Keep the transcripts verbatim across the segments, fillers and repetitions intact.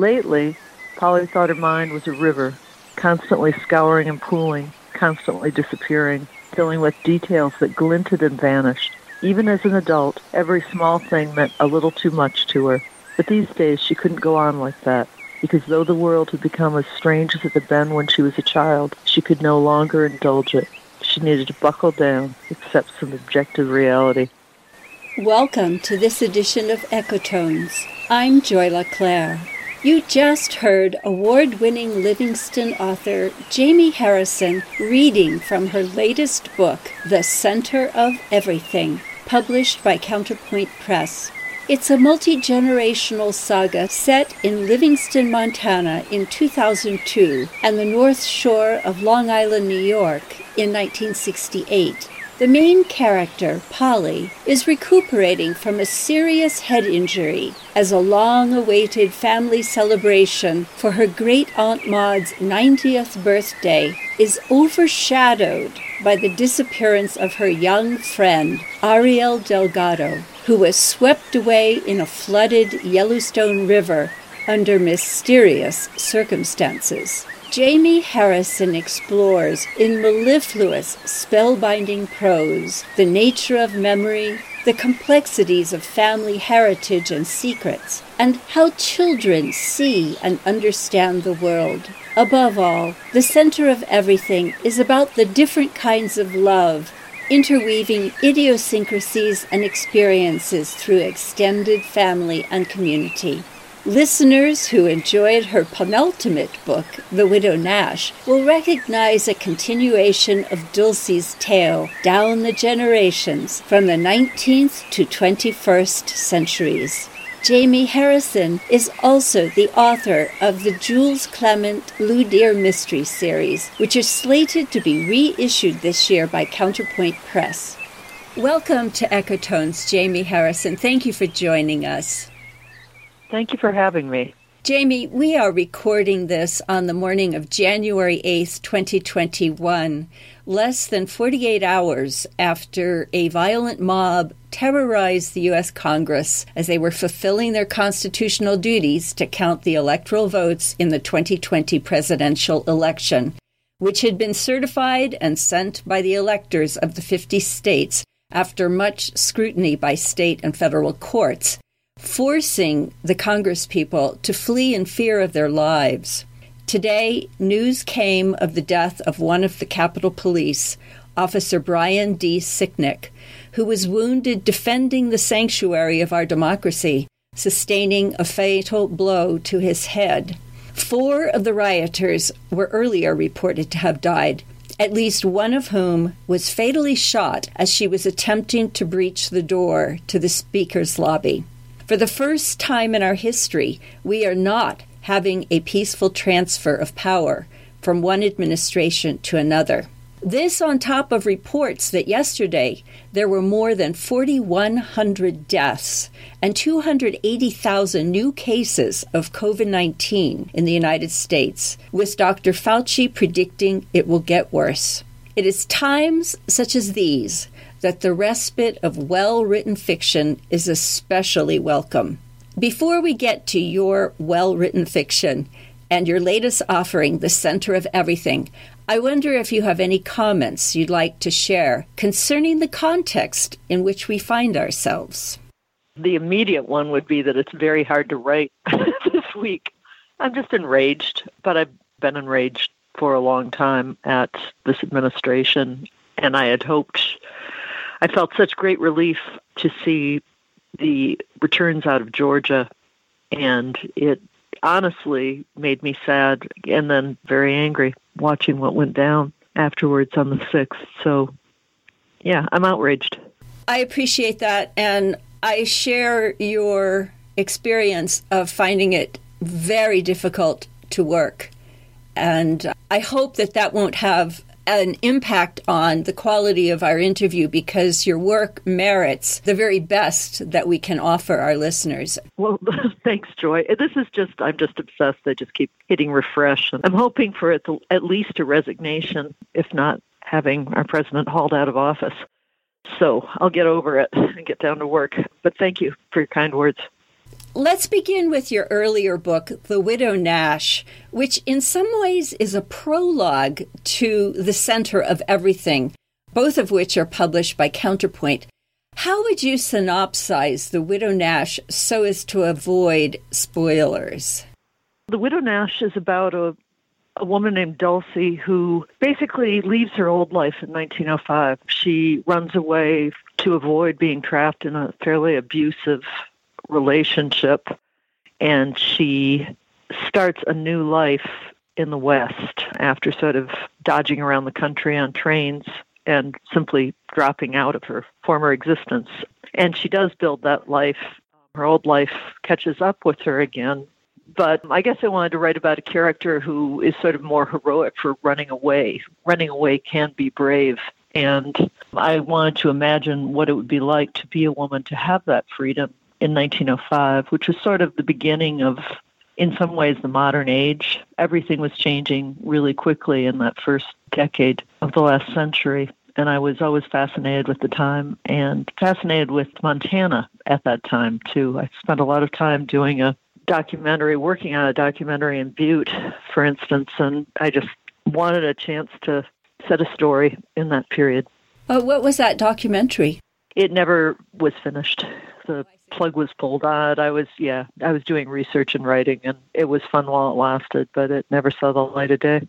lately, Polly thought her mind was a river, constantly scouring and pooling, constantly disappearing, filling with details that glinted and vanished. Even as an adult, every small thing meant a little too much to her. But these days she couldn't go on like that, because though the world had become as strange as it had been when she was a child, she could no longer indulge it. She needed to buckle down, accept some objective reality. Welcome to this edition of Echotones. I'm Joy LeClaire. You just heard award-winning Livingston author Jamie Harrison reading from her latest book, The Center of Everything, published by Counterpoint Press. It's a multi-generational saga set in Livingston, Montana in two thousand two and the North Shore of Long Island, New York in nineteen sixty-eight. The main character, Polly, is recuperating from a serious head injury as a long-awaited family celebration for her great-aunt Maud's ninetieth birthday is overshadowed by the disappearance of her young friend, Ariel Delgado, who was swept away in a flooded Yellowstone River under mysterious circumstances. Jamie Harrison explores in mellifluous, spellbinding prose the nature of memory, the complexities of family heritage and secrets, and how children see and understand the world. Above all, The Center of Everything is about the different kinds of love, interweaving idiosyncrasies and experiences through extended family and community. Listeners who enjoyed her penultimate book, The Widow Nash, will recognize a continuation of Dulcie's tale down the generations from the nineteenth to twenty-first centuries. Jamie Harrison is also the author of the Jules Clement Blue Deer Mystery Series, which is slated to be reissued this year by Counterpoint Press. Welcome to Echotones, Jamie Harrison. Thank you for joining us. Thank you for having me. Jamie, we are recording this on the morning of January eighth, twenty twenty-one, less than forty-eight hours after a violent mob terrorized the U S Congress as they were fulfilling their constitutional duties to count the electoral votes in the twenty twenty presidential election, which had been certified and sent by the electors of the fifty states after much scrutiny by state and federal courts, forcing the Congresspeople to flee in fear of their lives. Today, news came of the death of one of the Capitol Police, Officer Brian D. Sicknick, who was wounded defending the sanctuary of our democracy, sustaining a fatal blow to his head. Four of the rioters were earlier reported to have died, at least one of whom was fatally shot as she was attempting to breach the door to the Speaker's lobby. For the first time in our history, we are not having a peaceful transfer of power from one administration to another. This on top of reports that yesterday there were more than forty-one hundred deaths and two hundred eighty thousand new cases of covid nineteen in the United States, with Doctor Fauci predicting it will get worse. It is times such as these that the respite of well-written fiction is especially welcome. Before we get to your well-written fiction and your latest offering, The Center of Everything, I wonder if you have any comments you'd like to share concerning the context in which we find ourselves. The immediate one would be that it's very hard to write this week. I'm just enraged, but I've been enraged for a long time at this administration, and I had hoped, I felt such great relief to see the returns out of Georgia, and it honestly made me sad and then very angry watching what went down afterwards on the sixth. So, yeah, I'm outraged. I appreciate that, and I share your experience of finding it very difficult to work. And I hope that that won't have an impact on the quality of our interview, because your work merits the very best that we can offer our listeners. Well, thanks, Joy. This is just, I'm just obsessed. I just keep hitting refresh. And I'm hoping for it to, at least a resignation, if not having our president hauled out of office. So I'll get over it and get down to work. But thank you for your kind words. Let's begin with your earlier book, The Widow Nash, which in some ways is a prologue to The Center of Everything, both of which are published by Counterpoint. How would you synopsize The Widow Nash so as to avoid spoilers? The Widow Nash is about a, a woman named Dulcie who basically leaves her old life in nineteen oh five. She runs away to avoid being trapped in a fairly abusive relationship, and she starts a new life in the West after sort of dodging around the country on trains and simply dropping out of her former existence. And she does build that life. Her old life catches up with her again. But I guess I wanted to write about a character who is sort of more heroic for running away. Running away can be brave. And I wanted to imagine what it would be like to be a woman to have that freedom in nineteen oh five, which was sort of the beginning of, in some ways, the modern age. Everything was changing really quickly in that first decade of the last century. And I was always fascinated with the time and fascinated with Montana at that time, too. I spent a lot of time doing a documentary, working on a documentary in Butte, for instance, and I just wanted a chance to set a story in that period. Oh, what was that documentary? It never was finished. The plug was pulled on it. I was, yeah, I was doing research and writing, and it was fun while it lasted, but it never saw the light of day.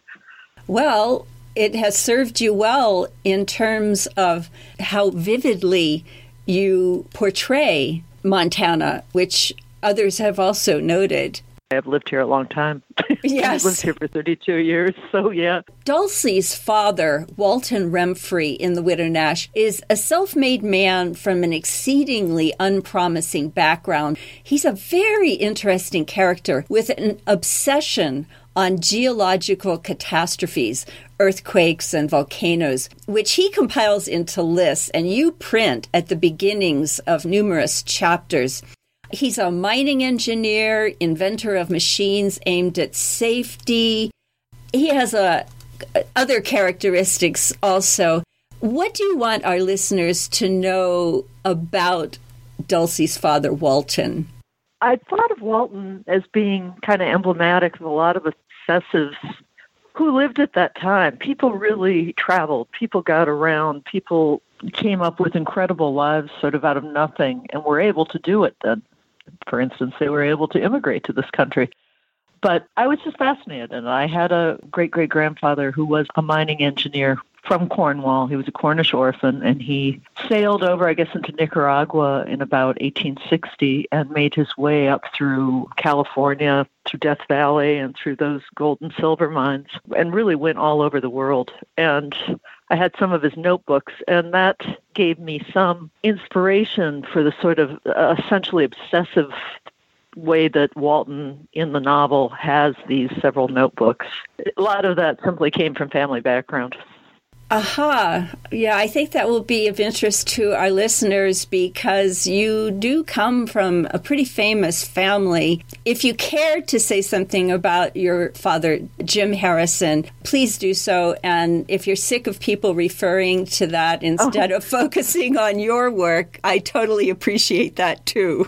Well, it has served you well in terms of how vividly you portray Montana, which others have also noted. I've lived here a long time. Yes. I've lived here for thirty-two years, so yeah. Dulcie's father, Walton Remfry, in The Widow Nash, is a self-made man from an exceedingly unpromising background. He's a very interesting character with an obsession on geological catastrophes, earthquakes and volcanoes, which he compiles into lists and you print at the beginnings of numerous chapters. He's a mining engineer, inventor of machines aimed at safety. He has a, other characteristics also. What do you want our listeners to know about Dulcie's father, Walton? I thought of Walton as being kind of emblematic of a lot of obsessives who lived at that time. People really traveled. People got around. People came up with incredible lives sort of out of nothing and were able to do it then. For instance, they were able to immigrate to this country. But I was just fascinated, and I had a great-great-grandfather who was a mining engineer from Cornwall. He was a Cornish orphan, and he sailed over, I guess, into Nicaragua in about eighteen sixty and made his way up through California, through Death Valley, and through those gold and silver mines, and really went all over the world. And I had some of his notebooks, and that gave me some inspiration for the sort of uh, essentially obsessive way that Walton in the novel has these several notebooks. A lot of that simply came from family background. Aha. Yeah, I think that will be of interest to our listeners because you do come from a pretty famous family. If you care to say something about your father, Jim Harrison, please do so. And if you're sick of people referring to that instead oh. of focusing on your work, I totally appreciate that too.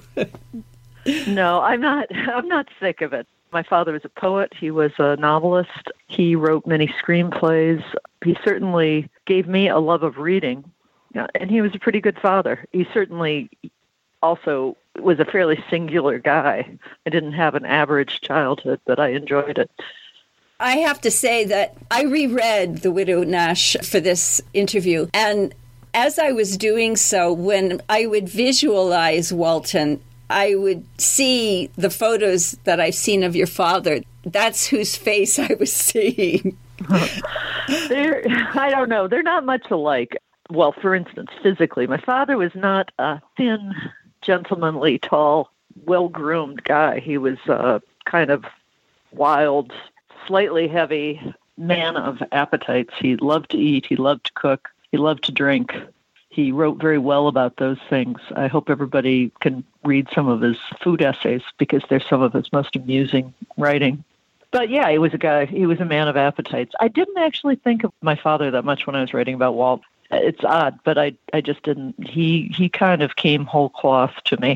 No, I'm not. I'm not sick of it. My father was a poet. He was a novelist. He wrote many screenplays. He certainly gave me a love of reading, and he was a pretty good father. He certainly also was a fairly singular guy. I didn't have an average childhood, but I enjoyed it. I have to say that I reread The Widow Nash for this interview, and as I was doing so, when I would visualize Walton, I would see the photos that I've seen of your father. That's whose face I was seeing. They're, I don't know. They're not much alike. Well, for instance, physically, my father was not a thin, gentlemanly, tall, well-groomed guy. He was a kind of wild, slightly heavy man of appetites. He loved to eat. He loved to cook. He loved to drink. He wrote very well about those things. I hope everybody can read some of his food essays because they're some of his most amusing writing. But yeah, he was a guy, he was a man of appetites. I didn't actually think of my father that much when I was writing about Walt. It's odd, but I I just didn't. He, he kind of came whole cloth to me.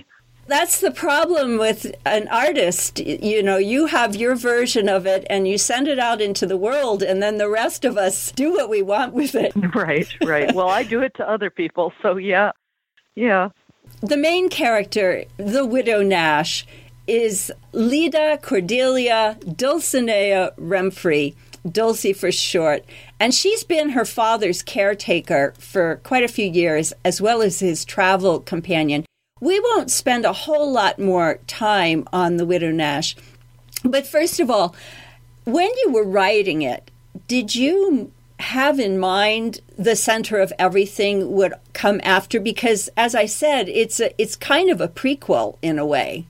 That's the problem with an artist. You know, you have your version of it and you send it out into the world, and then the rest of us do what we want with it. Right, right. Well, I do it to other people, so yeah, yeah. The main character, the Widow Nash, is Leda Cordelia Dulcinea Remfry, Dulcie for short, and she's been her father's caretaker for quite a few years, as well as his travel companion. We won't spend a whole lot more time on the Widow Nash, but first of all, when you were writing it, did you have in mind the center of everything would come after? Because, as I said, it's a, it's kind of a prequel in a way.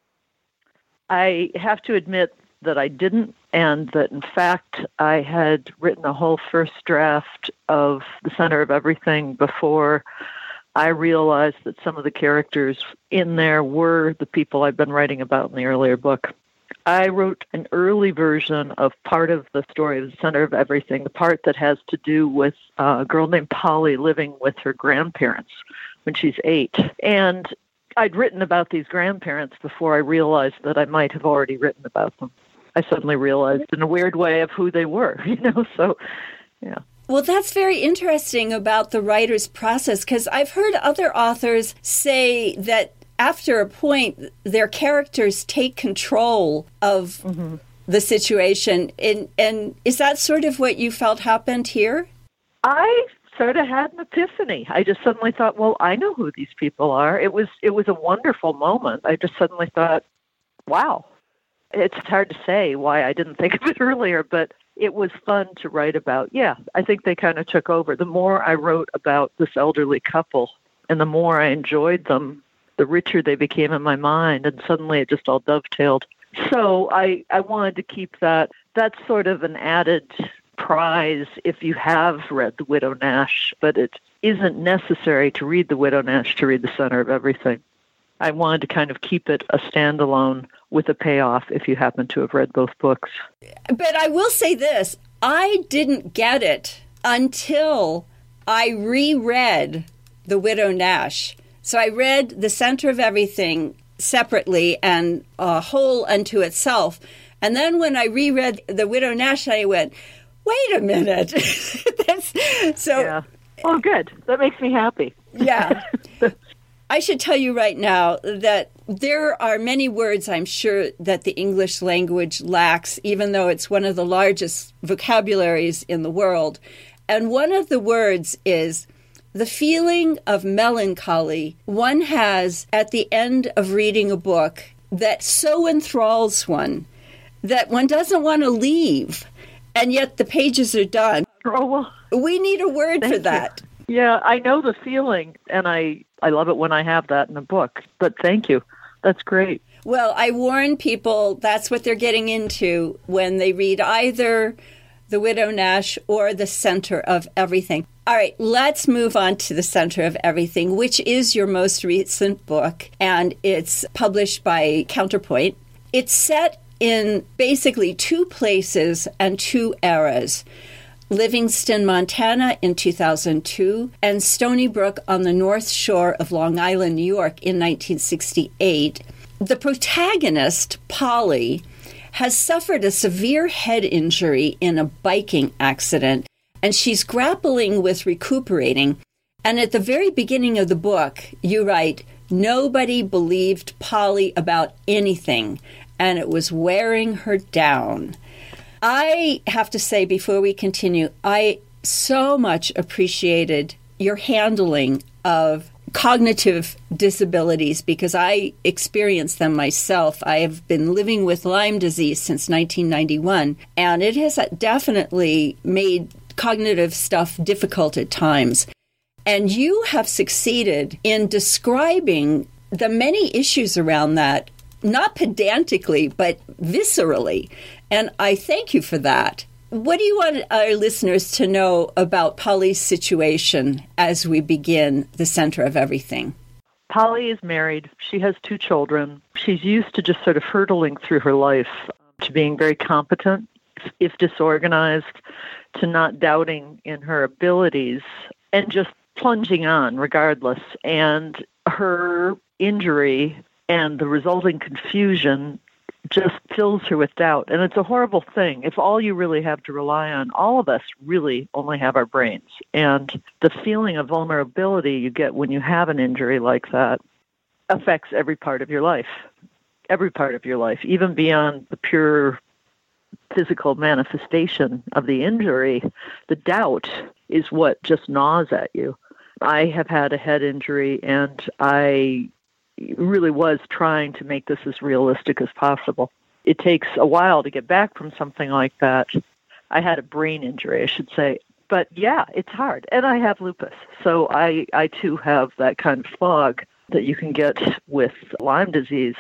I have to admit that I didn't, and that, in fact, I had written a whole first draft of the center of everything before I realized that some of the characters in there were the people I've been writing about in the earlier book. I wrote an early version of part of the story of the center of everything, the part that has to do with a girl named Polly living with her grandparents when she's eight. And I'd written about these grandparents before I realized that I might have already written about them. I suddenly realized in a weird way of who they were, you know, so, yeah. Well, that's very interesting about the writer's process, because I've heard other authors say that after a point, their characters take control of mm-hmm. the situation. And, and is that sort of what you felt happened here? I sort of had an epiphany. I just suddenly thought, well, I know who these people are. It was it was a wonderful moment. I just suddenly thought, wow. It's hard to say why I didn't think of it earlier, but it was fun to write about. Yeah, I think they kind of took over. The more I wrote about this elderly couple and the more I enjoyed them, the richer they became in my mind, and suddenly it just all dovetailed. So I, I wanted to keep that. That's sort of an added prize if you have read The Widow Nash, but it isn't necessary to read The Widow Nash to read the center of everything. I wanted to kind of keep it a standalone with a payoff if you happen to have read both books. But I will say this, I didn't get it until I reread The Widow Nash. So I read The Center of Everything separately and a whole unto itself. And then when I reread The Widow Nash, I went, wait a minute. That's, so, yeah. Oh, good. That makes me happy. Yeah. I should tell you right now that there are many words I'm sure that the English language lacks, even though it's one of the largest vocabularies in the world. And one of the words is the feeling of melancholy one has at the end of reading a book that so enthralls one that one doesn't want to leave, and yet the pages are done. Oh, well, we need a word for that. You. Yeah, I know the feeling, and I, I love it when I have that in a book. But thank you. That's great. Well, I warn people that's what they're getting into when they read either The Widow Nash or The Center of Everything. All right, let's move on to The Center of Everything, which is your most recent book, and it's published by Counterpoint. It's set in basically two places and two eras. Livingston, Montana in two thousand two, and Stony Brook on the North Shore of Long Island, New York in nineteen sixty-eight. The protagonist, Polly, has suffered a severe head injury in a biking accident, and she's grappling with recuperating. And at the very beginning of the book, you write, nobody believed Polly about anything, and it was wearing her down. I have to say, before we continue, I so much appreciated your handling of cognitive disabilities because I experienced them myself. I have been living with Lyme disease since nineteen ninety-one, and it has definitely made cognitive stuff difficult at times. And you have succeeded in describing the many issues around that, not pedantically, but viscerally. And I thank you for that. What do you want our listeners to know about Polly's situation as we begin The Center of Everything? Polly is married. She has two children. She's used to just sort of hurtling through her life, to being very competent, if disorganized, to not doubting in her abilities, and just plunging on regardless. And her injury And the resulting confusion just fills her with doubt. And it's a horrible thing. If all you really have to rely on, all of us really only have our brains. And the feeling of vulnerability you get when you have an injury like that affects every part of your life, every part of your life, even beyond the pure physical manifestation of the injury. The doubt is what just gnaws at you. I have had a head injury, and I really was trying to make this as realistic as possible. It takes a while to get back from something like that. I had a brain injury, I should say. But yeah, it's hard. And I have lupus. So I, I too have that kind of fog that you can get with Lyme disease.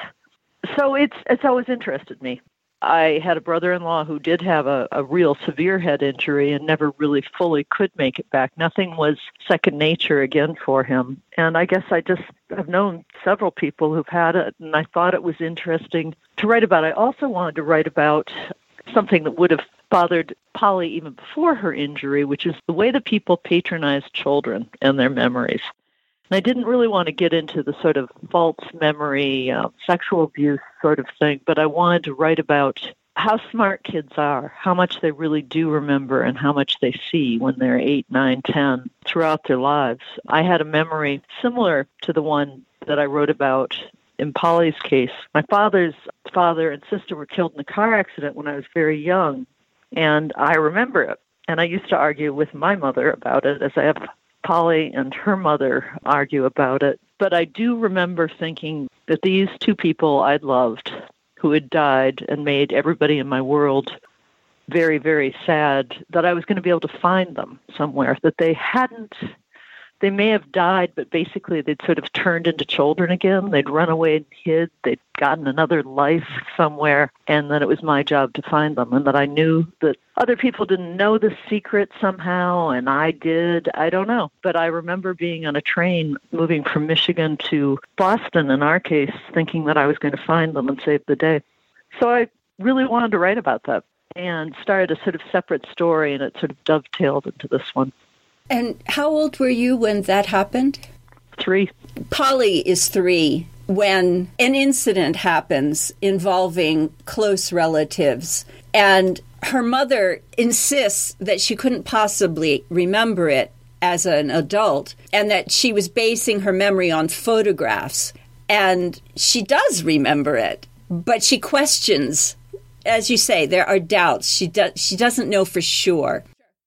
So it's it's always interested me. I had a brother-in-law who did have a, a real severe head injury and never really fully could make it back. Nothing was second nature again for him. And I guess I just have known several people who've had it, and I thought it was interesting to write about. I also wanted to write about something that would have bothered Polly even before her injury, which is the way that people patronize children and their memories. And I didn't really want to get into the sort of false memory, uh, sexual abuse sort of thing, but I wanted to write about how smart kids are, how much they really do remember, and how much they see when they're eight, nine, ten throughout their lives. I had a memory similar to the one that I wrote about in Polly's case. My father's father and sister were killed in a car accident when I was very young, and I remember it. And I used to argue with my mother about it, as I have Polly and her mother argue about it. But I do remember thinking that these two people I'd loved, who had died and made everybody in my world very, very sad, that I was going to be able to find them somewhere, that they hadn't, they may have died, but basically they'd sort of turned into children again. They'd run away and hid. They'd gotten another life somewhere, and that it was my job to find them, and that I knew that other people didn't know the secret somehow, and I did. I don't know. But I remember being on a train moving from Michigan to Boston, in our case, thinking that I was going to find them and save the day. So I really wanted to write about that and started a sort of separate story, and it sort of dovetailed into this one. And how old were you when that happened? Three. Polly is three when an incident happens involving close relatives, and her mother insists that she couldn't possibly remember it as an adult, and that she was basing her memory on photographs. And she does remember it, but she questions. As you say, there are doubts. She, do- she doesn't know for sure.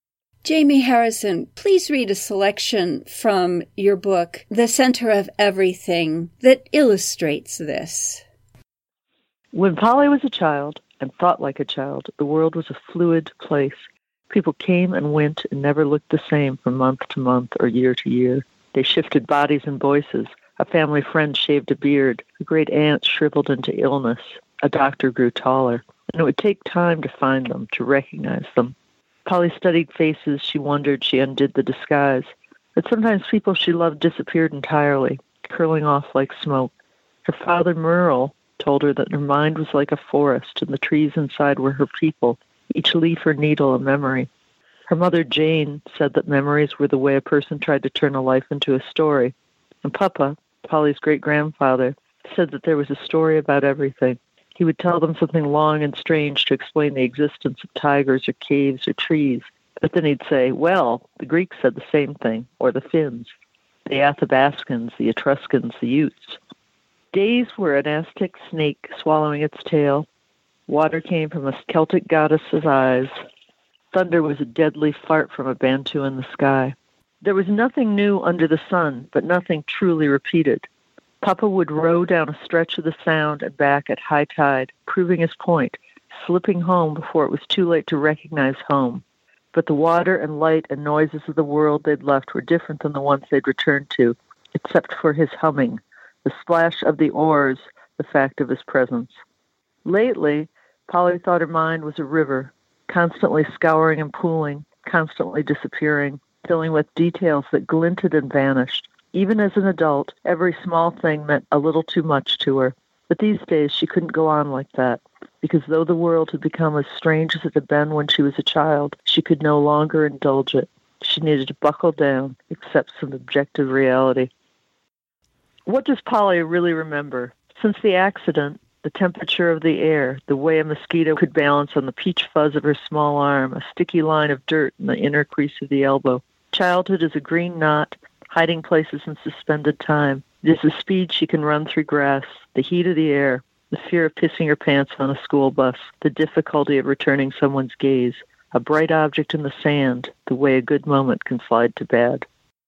Jamie Harrison, please read a selection from your book, The Center of Everything, that illustrates this. When Polly was a child and thought like a child, the world was a fluid place. People came and went and never looked the same from month to month or year to year. They shifted bodies and voices. A family friend shaved a beard. A great aunt shriveled into illness. A doctor grew taller. And it would take time to find them, to recognize them. Polly studied faces. She wondered. She undid the disguise. But sometimes people she loved disappeared entirely, curling off like smoke. Her father, Merle, told her that her mind was like a forest, and the trees inside were her people, each leaf or needle a memory. Her mother, Jane, said that memories were the way a person tried to turn a life into a story. And Papa, Polly's great-grandfather, said that there was a story about everything. He would tell them something long and strange to explain the existence of tigers or caves or trees. But then he'd say, well, the Greeks said the same thing, or the Finns, the Athabascans, the Etruscans, the Utes. Days were an Aztec snake swallowing its tail. Water came from a Celtic goddess's eyes. Thunder was a deadly fart from a Bantu in the sky. There was nothing new under the sun, but nothing truly repeated. Papa would row down a stretch of the Sound and back at high tide, proving his point, slipping home before it was too late to recognize home. But the water and light and noises of the world they'd left were different than the ones they'd returned to, except for his humming, the splash of the oars, the fact of his presence. Lately, Polly thought her mind was a river, constantly scouring and pooling, constantly disappearing, filling with details that glinted and vanished. Even as an adult, every small thing meant a little too much to her. But these days she couldn't go on like that, because though the world had become as strange as it had been when she was a child, she could no longer indulge it. She needed to buckle down, accept some objective reality. What does Polly really remember? Since the accident, the temperature of the air, the way a mosquito could balance on the peach fuzz of her small arm, a sticky line of dirt in the inner crease of the elbow. Childhood is a green knot, hiding places in suspended time. It is the speed she can run through grass, the heat of the air, the fear of pissing her pants on a school bus, the difficulty of returning someone's gaze, a bright object in the sand, the way a good moment can slide to bad.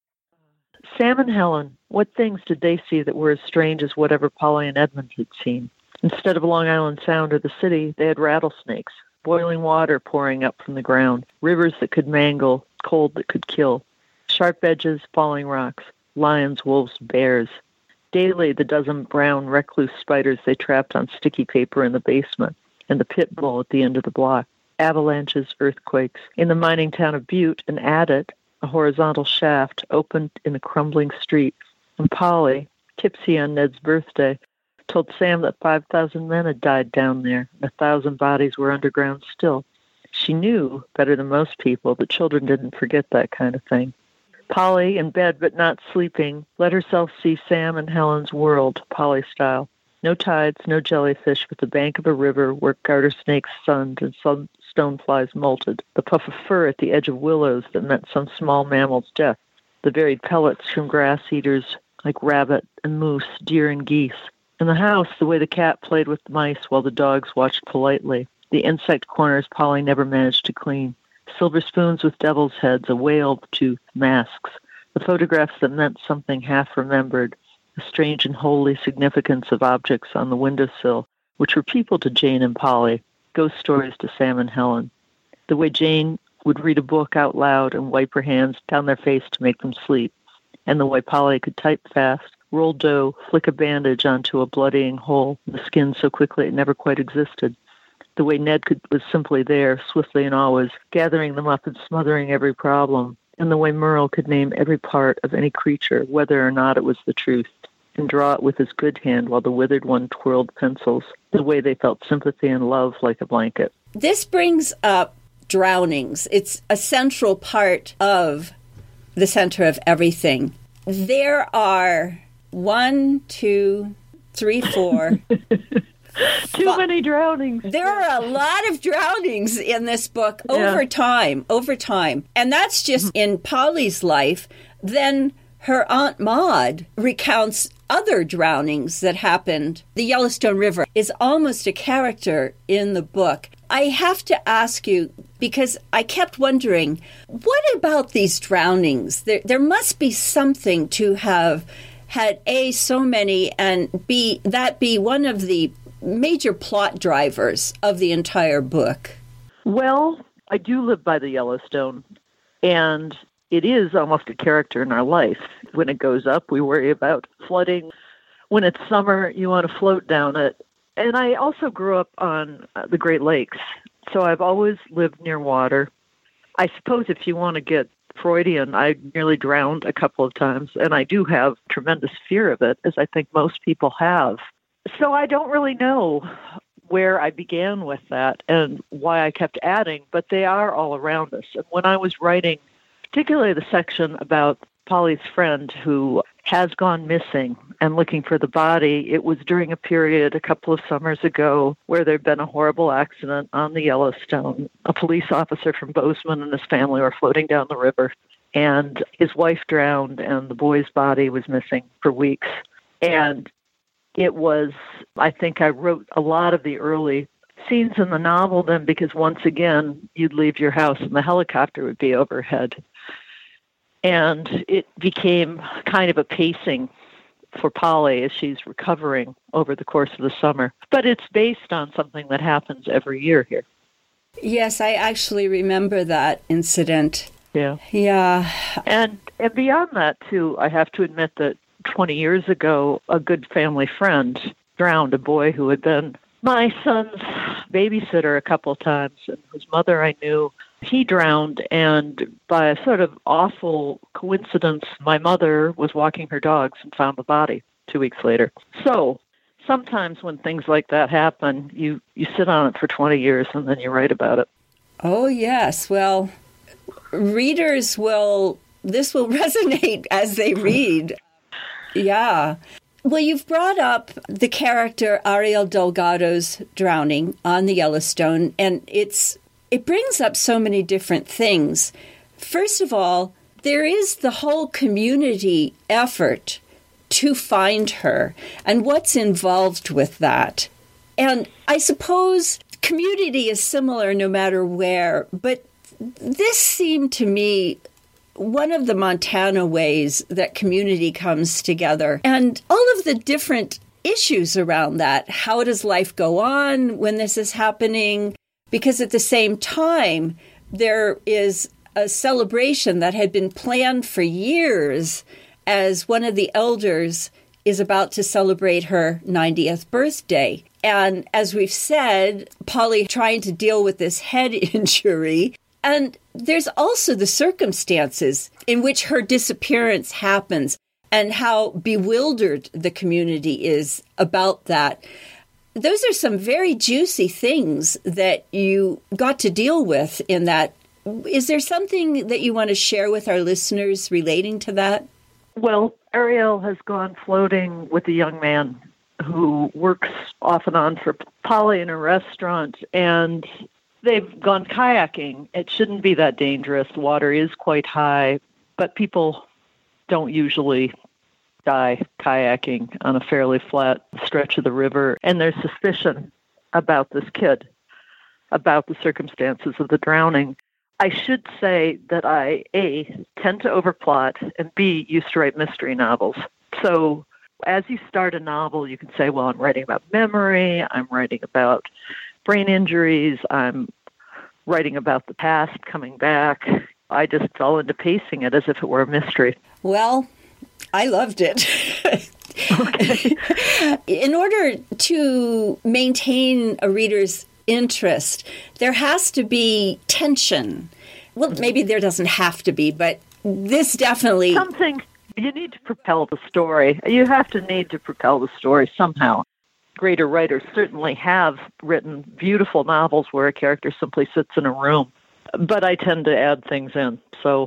Sam and Helen, what things did they see that were as strange as whatever Polly and Edmund had seen? Instead of Long Island Sound or the city, they had rattlesnakes, boiling water pouring up from the ground, rivers that could mangle, cold that could kill, sharp edges, falling rocks, lions, wolves, bears. Daily, the dozen brown recluse spiders they trapped on sticky paper in the basement, and the pit bull at the end of the block. Avalanches, earthquakes. In the mining town of Butte, an adit, a horizontal shaft, opened in a crumbling street. And Polly, tipsy on Ned's birthday, told Sam that five thousand men had died down there, and a thousand bodies were underground still. She knew, better than most people, that children didn't forget that kind of thing. Polly, in bed but not sleeping, let herself see Sam and Helen's world, Polly style. No tides, no jellyfish, but the bank of a river where garter snakes sunned and some stoneflies molted, the puff of fur at the edge of willows that meant some small mammal's death, the varied pellets from grass eaters like rabbit and moose, deer and geese. In the house, the way the cat played with the mice while the dogs watched politely, the insect corners Polly never managed to clean, silver spoons with devil's heads, a whale tooth, masks, the photographs that meant something half-remembered, the strange and holy significance of objects on the windowsill, which were people to Jane and Polly, ghost stories to Sam and Helen. The way Jane would read a book out loud and wipe her hands down their face to make them sleep, and the way Polly could type fast, roll dough, flick a bandage onto a bloodying hole in the skin so quickly it never quite existed. The way Ned could, was simply there, swiftly and always, gathering them up and smothering every problem, and the way Merle could name every part of any creature, whether or not it was the truth, and draw it with his good hand while the withered one twirled pencils, the way they felt sympathy and love like a blanket. This brings up drownings. It's a central part of the center of everything. There are one, two, three, four... Too but many drownings. There are a lot of drownings in this book over yeah. time, over time. And that's just in Polly's life. Then her Aunt Maud recounts other drownings that happened. The Yellowstone River is almost a character in the book. I have to ask you, because I kept wondering, what about these drownings? There, there must be something to have had, A, so many, and B, that be one of the major plot drivers of the entire book. Well, I do live by the Yellowstone, and it is almost a character in our life. When it goes up, we worry about flooding. When it's summer, you want to float down it. And I also grew up on the Great Lakes, so I've always lived near water. I suppose if you want to get Freudian, I nearly drowned a couple of times, and I do have tremendous fear of it, as I think most people have. So I don't really know where I began with that and why I kept adding, but they are all around us. And when I was writing, particularly the section about Polly's friend who has gone missing and looking for the body, it was during a period a couple of summers ago where there'd been a horrible accident on the Yellowstone. A police officer from Bozeman and his family were floating down the river, and his wife drowned, and the boy's body was missing for weeks. And it was, I think I wrote a lot of the early scenes in the novel then, because once again, you'd leave your house and the helicopter would be overhead. And it became kind of a pacing for Polly as she's recovering over the course of the summer. But it's based on something that happens every year here. Yes, I actually remember that incident. Yeah. Yeah. And, and beyond that, too, I have to admit that twenty years ago, a good family friend drowned a boy who had been my son's babysitter a couple of times, and whose mother I knew. He drowned, and by a sort of awful coincidence, my mother was walking her dogs and found the body two weeks later. So sometimes when things like that happen, you, you sit on it for twenty years and then you write about it. Oh, yes. Well, readers will, this will resonate as they read. Yeah. Well, you've brought up the character Ariel Delgado's drowning on the Yellowstone, and it's it brings up so many different things. First of all, there is the whole community effort to find her and what's involved with that. And I suppose community is similar no matter where, but this seemed to me one of the Montana ways that community comes together, and all of the different issues around that. How does life go on when this is happening? Because at the same time, there is a celebration that had been planned for years as one of the elders is about to celebrate her ninetieth birthday. And as we've said, Polly trying to deal with this head injury. And there's also the circumstances in which her disappearance happens and how bewildered the community is about that. Those are some very juicy things that you got to deal with in that. Is there something that you want to share with our listeners relating to that? Well, Ariel has gone floating with a young man who works off and on for Polly in a restaurant, and they've gone kayaking. It shouldn't be that dangerous. The water is quite high, but people don't usually die kayaking on a fairly flat stretch of the river. And there's suspicion about this kid, about the circumstances of the drowning. I should say that I, A, tend to overplot, and B, used to write mystery novels. So as you start a novel, you can say, well, I'm writing about memory, I'm writing about brain injuries, I'm writing about the past coming back. I just fell into pacing it as if it were a mystery. Well, I loved it. Okay. In order to maintain a reader's interest, there has to be tension. Well, maybe there doesn't have to be, but this definitely... Something, you need to propel the story. You have to need to propel the story somehow. Greater writers certainly have written beautiful novels where a character simply sits in a room, but I tend to add things in, so...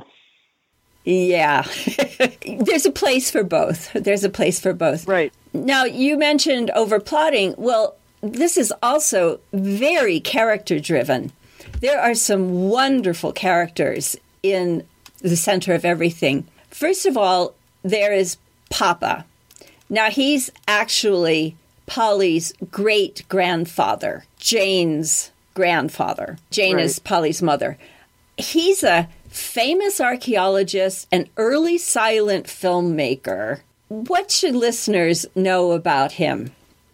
Yeah. There's a place for both. There's a place for both. Right. Now, you mentioned overplotting. Well, this is also very character-driven. There are some wonderful characters in the center of everything. First of all, there is Papa. Now, he's actually Polly's great-grandfather, Jane's grandfather. Jane right. is Polly's mother. He's a famous archaeologist, an early silent filmmaker. What should listeners know about him?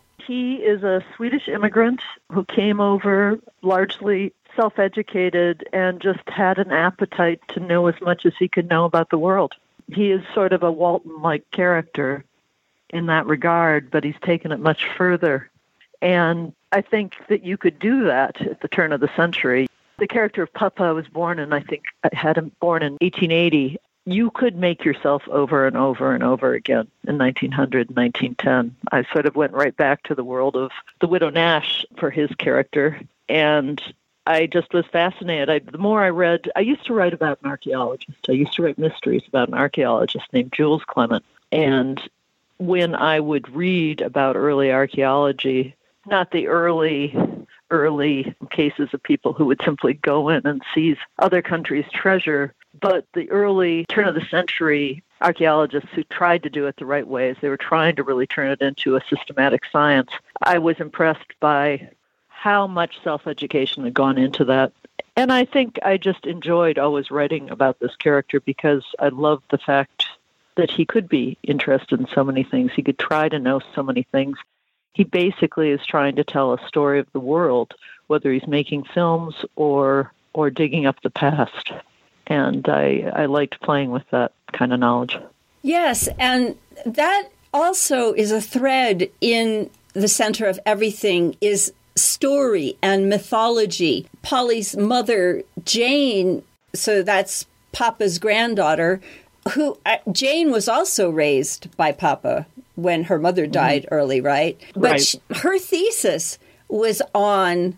He is a Swedish immigrant who came over largely self-educated and just had an appetite to know as much as he could know about the world. He is sort of a Walton-like character in that regard, but he's taken it much further. And I think that you could do that at the turn of the century. The character of Papa was born in, I think, I had him born in eighteen eighty. You could make yourself over and over and over again in nineteen hundred, nineteen ten. I sort of went right back to the world of the Widow Nash for his character, and I just was fascinated. I, the more I read, I used to write about an archaeologist. I used to write mysteries about an archaeologist named Jules Clement. And when I would read about early archaeology, not the early... early cases of people who would simply go in and seize other countries' treasure, but the early turn of the century archaeologists who tried to do it the right way, as they were trying to really turn it into a systematic science. I was impressed by how much self-education had gone into that. And I think I just enjoyed always writing about this character because I loved the fact that he could be interested in so many things. He could try to know so many things. He basically is trying to tell a story of the world, whether he's making films or or digging up the past. And I, I liked playing with that kind of knowledge. Yes, and that also is a thread in the center of everything, is story and mythology. Polly's mother, Jane, so that's Papa's granddaughter, who uh, Jane was also raised by Papa when her mother died mm-hmm. early, right? But right. she, her thesis was on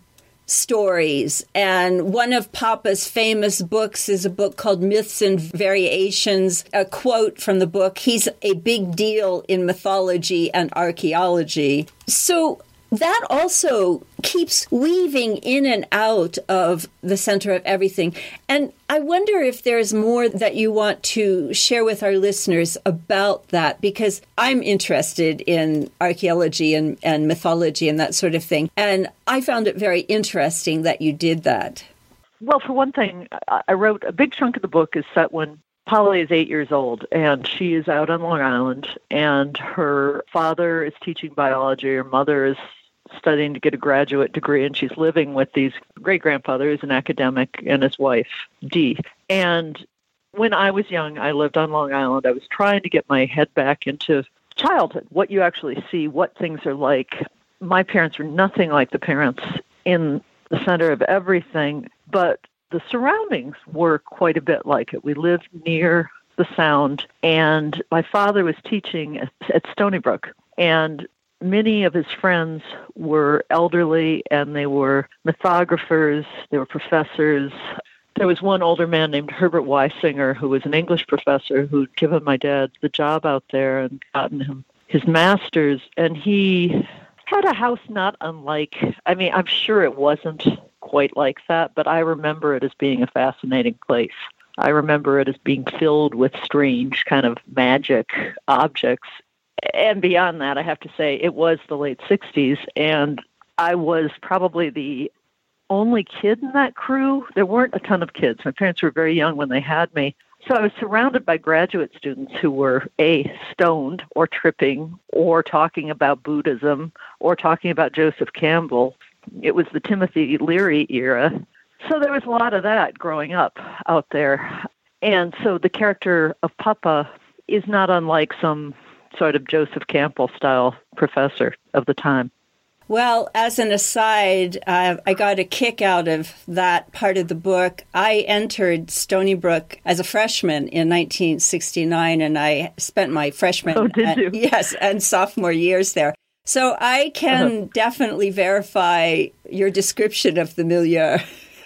stories. And one of Papa's famous books is a book called Myths and Variations. A quote from the book, he's a big deal in mythology and archaeology. So that also keeps weaving in and out of the center of everything. And I wonder if there's more that you want to share with our listeners about that, because I'm interested in archaeology and, and mythology and that sort of thing. And I found it very interesting that you did that. Well, for one thing, I wrote a big chunk of the book is set when Polly is eight years old, and she is out on Long Island, and her father is teaching biology, her mother is studying to get a graduate degree, and she's living with these great-grandfather who's an academic and his wife, Dee. And when I was young, I lived on Long Island. I was trying to get my head back into childhood, what you actually see, what things are like. My parents were nothing like the parents in the center of everything, but the surroundings were quite a bit like it. We lived near the Sound, and my father was teaching at, at Stony Brook, and many of his friends were elderly, and they were mythographers, they were professors. There was one older man named Herbert Weisinger, who was an English professor, who'd given my dad the job out there and gotten him his master's, and he had a house not unlike, I mean, I'm sure it wasn't quite like that, but I remember it as being a fascinating place. I remember it as being filled with strange kind of magic objects. And beyond that, I have to say, it was the late sixties, and I was probably the only kid in that crew. There weren't a ton of kids. My parents were very young when they had me. So I was surrounded by graduate students who were, A, stoned or tripping or talking about Buddhism or talking about Joseph Campbell. It was the Timothy Leary era. So there was a lot of that growing up out there. And so the character of Papa is not unlike some sort of Joseph Campbell-style professor of the time. Well, as an aside, uh, I got a kick out of that part of the book. I entered Stony Brook as a freshman in nineteen sixty-nine, and I spent my freshman oh, did and, you? yes, and sophomore years there. So I can uh-huh. definitely verify your description of the milieu.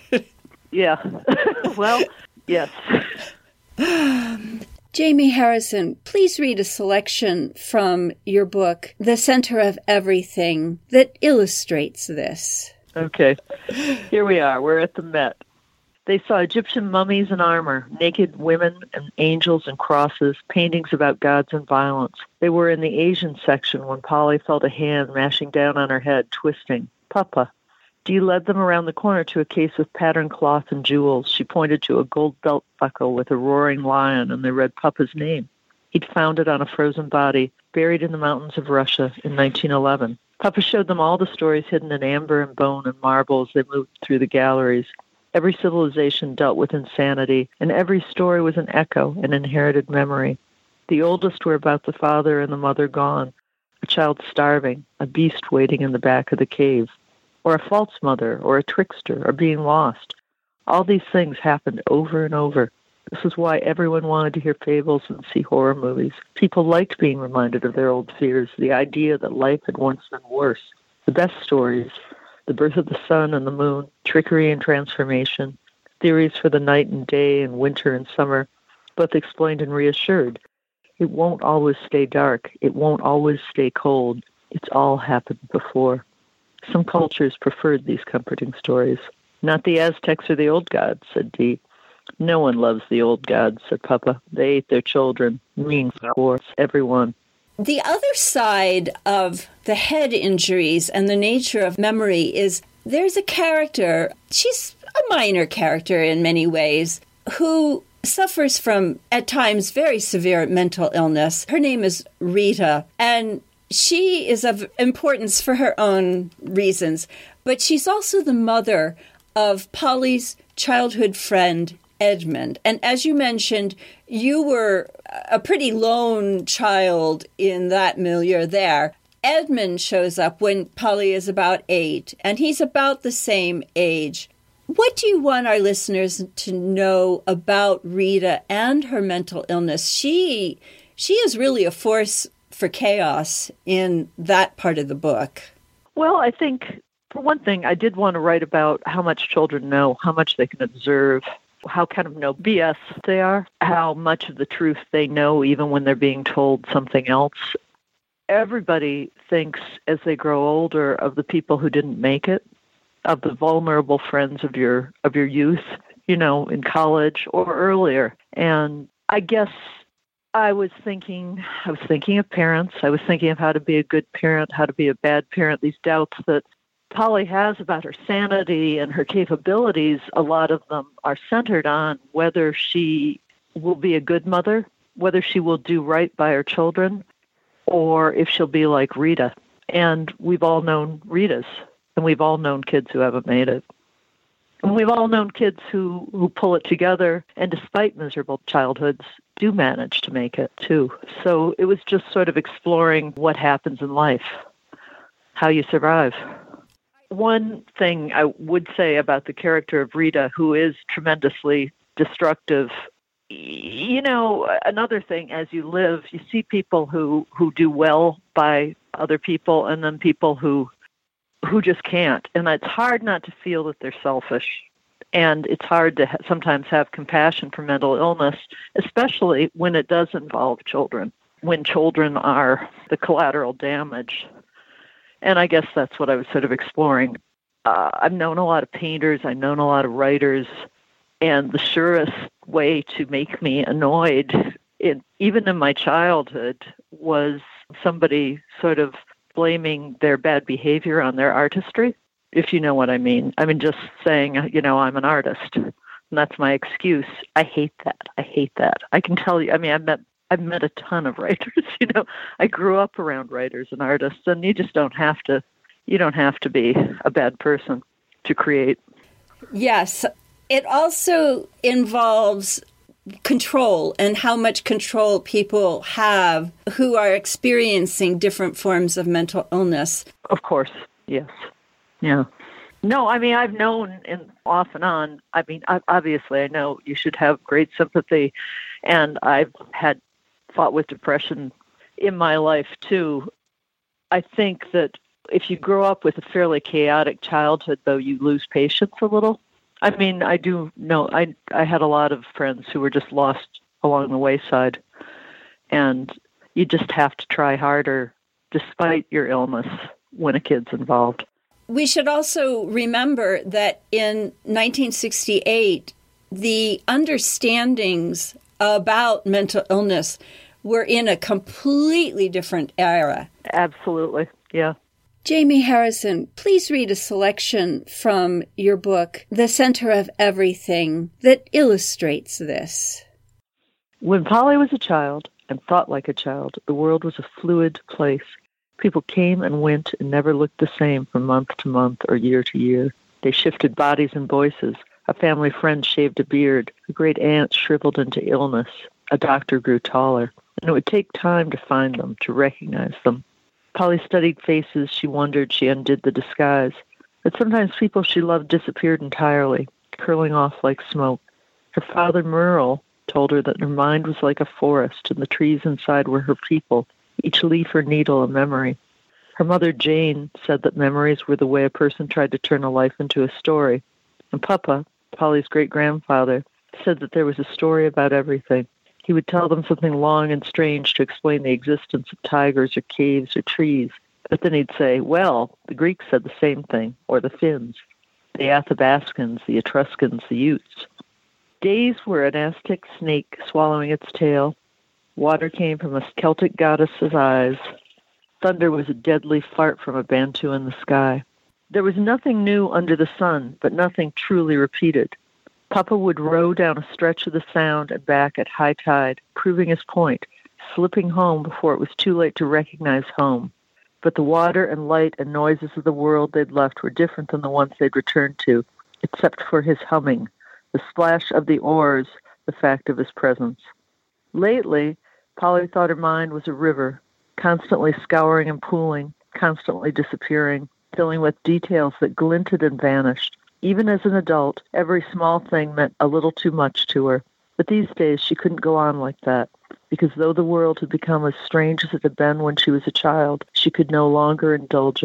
Yeah. Well, yes. Jamie Harrison, please read a selection from your book, The Center of Everything, that illustrates this. Okay. Here we are. We're at the Met. They saw Egyptian mummies and armor, naked women and angels and crosses, paintings about gods and violence. They were in the Asian section when Polly felt a hand mashing down on her head, twisting. Papa. Dee led them around the corner to a case of patterned cloth and jewels. She pointed to a gold belt buckle with a roaring lion, and they read Papa's name. He'd found it on a frozen body, buried in the mountains of Russia in nineteen eleven. Papa showed them all the stories hidden in amber and bone and marble as they moved through the galleries. Every civilization dealt with insanity, and every story was an echo, an inherited memory. The oldest were about the father and the mother gone, a child starving, a beast waiting in the back of the cave, or a false mother, or a trickster, or being lost. All these things happened over and over. This is why everyone wanted to hear fables and see horror movies. People liked being reminded of their old fears, the idea that life had once been worse. The best stories, the birth of the sun and the moon, trickery and transformation, theories for the night and day and winter and summer, both explained and reassured. It won't always stay dark. It won't always stay cold. It's all happened before. Some cultures preferred these comforting stories. Not the Aztecs or the old gods, said Dee. No one loves the old gods, said Papa. They ate their children, mean for everyone. The other side of the head injuries and the nature of memory is there's a character, she's a minor character in many ways, who suffers from, at times, very severe mental illness. Her name is Rita, and she is of importance for her own reasons, but she's also the mother of Polly's childhood friend, Edmund. And as you mentioned, you were a pretty lone child in that milieu there. Edmund shows up when Polly is about eight, and he's about the same age. What do you want our listeners to know about Rita and her mental illness? She, she is really a force for chaos in that part of the book. Well, I think For one thing, I did want to write about how much children know, how much they can observe, how kind of no B S they are, how much of the truth they know even when they're being told something else. Everybody thinks as they grow older of the people who didn't make it, of the vulnerable friends of your of your youth, you know, in college or earlier. And I guess I was thinking, I was thinking of parents. I was thinking of how to be a good parent, how to be a bad parent, these doubts that Polly has about her sanity and her capabilities. A lot of them are centered on whether she will be a good mother, whether she will do right by her children, or if she'll be like Rita. And we've all known Ritas, and we've all known kids who haven't made it. And we've all known kids who, who pull it together and despite miserable childhoods do manage to make it too. So it was just sort of exploring what happens in life, how you survive. One thing I would say about the character of Rita, who is tremendously destructive, you know, another thing, as you live, you see people who, who do well by other people and then people who who just can't. And it's hard not to feel that they're selfish. And it's hard to ha- sometimes have compassion for mental illness, especially when it does involve children, when children are the collateral damage. And I guess that's what I was sort of exploring. Uh, I've known a lot of painters. I've known a lot of writers. And the surest way to make me annoyed, in, even in my childhood, was somebody sort of blaming their bad behavior on their artistry, if you know what I mean. I mean, just saying, you know, I'm an artist, and that's my excuse. I hate that. I hate that. I can tell you, I mean, I've met, I've met a ton of writers, you know. I grew up around writers and artists, and you just don't have to, you don't have to be a bad person to create. Yes. It also involves control and how much control people have who are experiencing different forms of mental illness. Of course, yes. Yeah. No, I mean, I've known in, off and on, I mean, I, obviously I know you should have great sympathy, and I've had fought with depression in my life too. I think that if you grow up with a fairly chaotic childhood, though, you lose patience a little. I mean, I do know, I I had a lot of friends who were just lost along the wayside, and you just have to try harder despite your illness when a kid's involved. We should also remember that in nineteen sixty-eight, the understandings about mental illness were in a completely different era. Absolutely, yeah. Jamie Harrison, please read a selection from your book, The Center of Everything, that illustrates this. When Polly was a child and thought like a child, the world was a fluid place. People came and went and never looked the same from month to month or year to year. They shifted bodies and voices. A family friend shaved a beard. A great aunt shriveled into illness. A doctor grew taller. And it would take time to find them, to recognize them. Polly studied faces. She wondered. She undid the disguise. But sometimes people she loved disappeared entirely, curling off like smoke. Her father, Merle, told her that her mind was like a forest, and the trees inside were her people, each leaf or needle a memory. Her mother, Jane, said that memories were the way a person tried to turn a life into a story. And Papa, Polly's great-grandfather, said that there was a story about everything. He would tell them something long and strange to explain the existence of tigers or caves or trees. But then he'd say, well, the Greeks said the same thing, or the Finns, the Athabascans, the Etruscans, the Utes. Days were an Aztec snake swallowing its tail. Water came from a Celtic goddess's eyes. Thunder was a deadly fart from a Bantu in the sky. There was nothing new under the sun, but nothing truly repeated. Papa would row down a stretch of the Sound and back at high tide, proving his point, slipping home before it was too late to recognize home. But the water and light and noises of the world they'd left were different than the ones they'd returned to, except for his humming, the splash of the oars, the fact of his presence. Lately, Polly thought her mind was a river, constantly scouring and pooling, constantly disappearing, filling with details that glinted and vanished. Even as an adult, every small thing meant a little too much to her. But these days she couldn't go on like that, because though the world had become as strange as it had been when she was a child, she could no longer indulge it.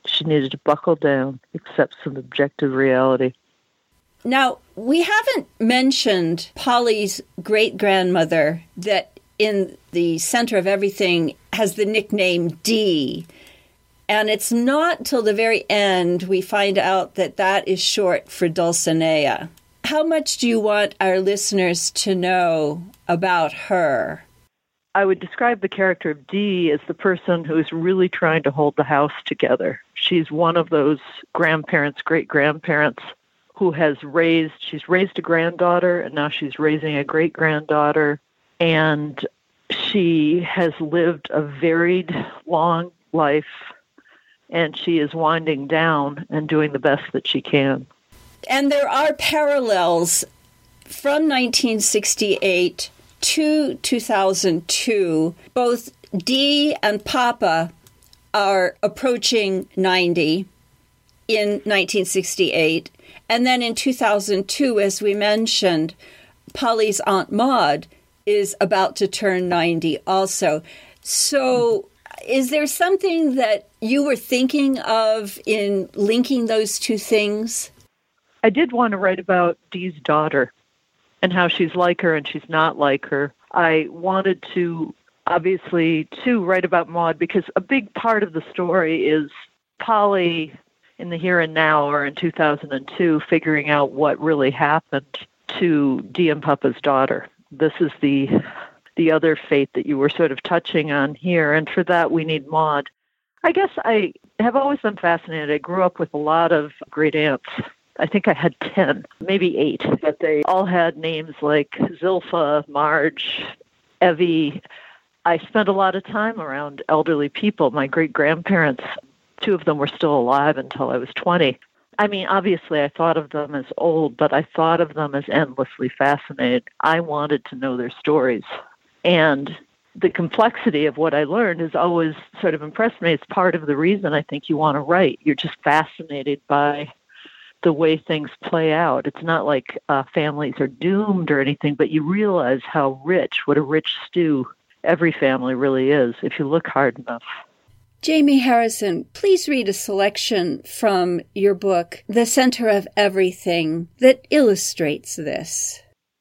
She needed to buckle down, accept some objective reality. Now, we haven't mentioned Polly's great-grandmother that in the center of everything has the nickname Dee. And it's not till the very end we find out that that is short for Dulcinea. How much do you want our listeners to know about her? I would describe the character of Dee as the person who's really trying to hold the house together. She's one of those grandparents, great-grandparents, who has raised, she's raised a granddaughter, and now she's raising a great-granddaughter, and she has lived a varied, long life, and she is winding down and doing the best that she can. And there are parallels from nineteen sixty-eight to two thousand two. Both Dee and Papa are approaching ninety in nineteen sixty-eight. And then in two thousand two, as we mentioned, Polly's Aunt Maud is about to turn ninety also. So is there something that you were thinking of in linking those two things? I did want to write about Dee's daughter and how she's like her and she's not like her. I wanted to, obviously, to write about Maud because a big part of the story is Polly in the here and now, or in two thousand two, figuring out what really happened to Dee and Papa's daughter. This is the the other fate that you were sort of touching on here, and for that we need Maud. I guess I have always been fascinated. I grew up with a lot of great aunts. I think I had ten, maybe eight, but they all had names like Zilpha, Marge, Evie. I spent a lot of time around elderly people. My great-grandparents, two of them were still alive until I was twenty. I mean, obviously I thought of them as old, but I thought of them as endlessly fascinated. I wanted to know their stories. And the complexity of what I learned has always sort of impressed me. It's part of the reason I think you want to write. You're just fascinated by the way things play out. It's not like uh, families are doomed or anything, but you realize how rich, what a rich stew every family really is if you look hard enough. Jamie Harrison, please read a selection from your book, The Center of Everything, that illustrates this.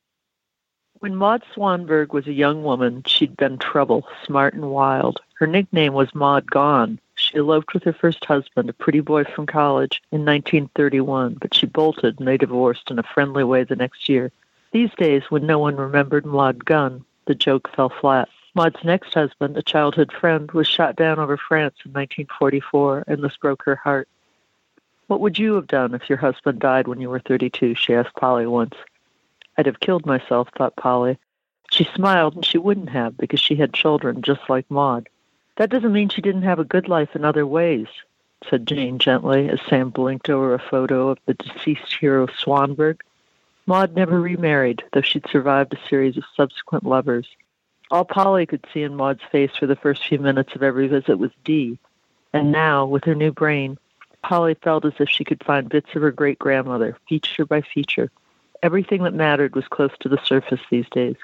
When Maud Swanberg was a young woman, she'd been trouble, smart and wild. Her nickname was Maud Gone. She eloped with her first husband, a pretty boy from college, in nineteen thirty-one, but she bolted and they divorced in a friendly way the next year. These days, when no one remembered Maud Gunn, the joke fell flat. Maud's next husband, a childhood friend, was shot down over France in nineteen forty-four, and this broke her heart. "What would you have done if your husband died when you were thirty-two?" she asked Polly once. "I'd have killed myself," thought Polly. She smiled, and she wouldn't have, because she had children just like Maud. "That doesn't mean she didn't have a good life in other ways," said Jane gently, as Sam blinked over a photo of the deceased hero Swanberg. Maud never remarried, though she'd survived a series of subsequent lovers. All Polly could see in Maud's face for the first few minutes of every visit was Dee. And now, with her new brain, Polly felt as if she could find bits of her great-grandmother, feature by feature. Everything that mattered was close to the surface these days.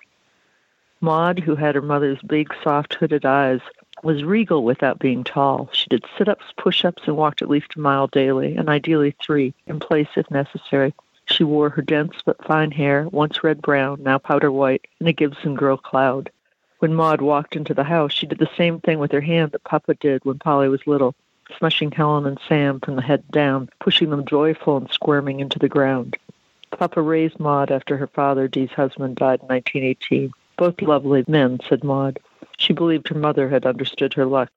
Maud, who had her mother's big, soft, hooded eyes, was regal without being tall. She did sit-ups, push-ups, and walked at least a mile daily, and ideally three, in place if necessary. She wore her dense but fine hair, once red-brown, now powder-white, in a Gibson Girl cloud. When Maud walked into the house, she did the same thing with her hand that Papa did when Polly was little, smushing Helen and Sam from the head down, pushing them joyful and squirming into the ground. Papa raised Maud after her father, Dee's husband, died in nineteen eighteen. "Both lovely men," said Maud. She believed her mother had understood her luck.